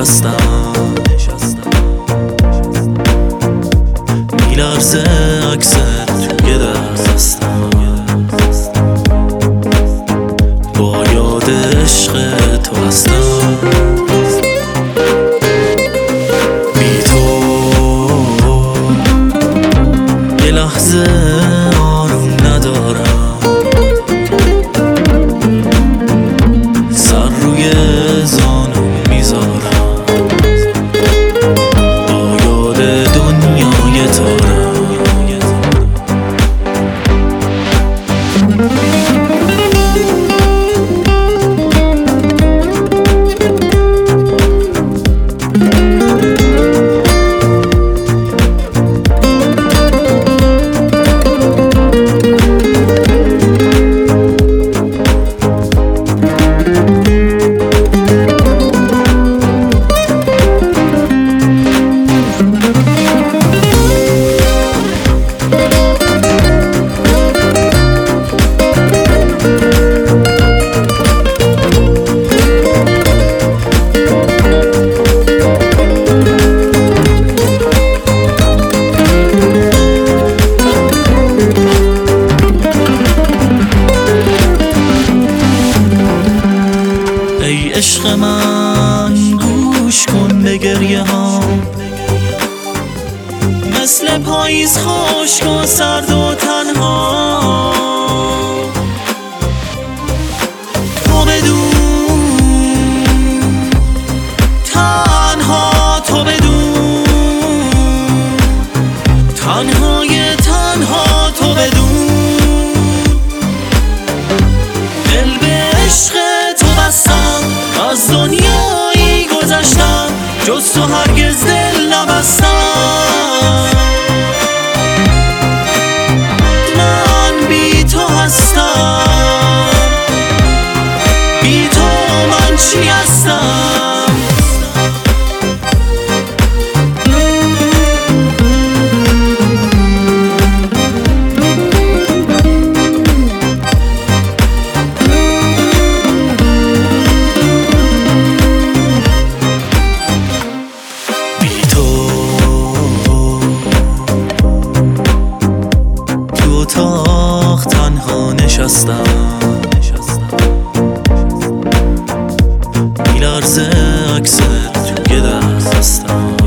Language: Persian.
نشستم، میلرزه عکست توی دستم، با یاد عشق تو هستم. بی تو یه لحظه آروم ندارم، سر روی زانو میذارم، با یاد دنیای تارم. ای عشق من گوش کن به گریه ها، مثل پاییز خشک و سرد و تنها. تو بدون تنها، تو بدون تنهای تنها، تو بدون دل به عشق تو بستم، از دنیایی گذشتم، جز تو هرگز دل نبستم. من بی تو هستم، بی تو من چی هستم؟ اتاق تنها نشستم، میلرزه عکست توی دستم،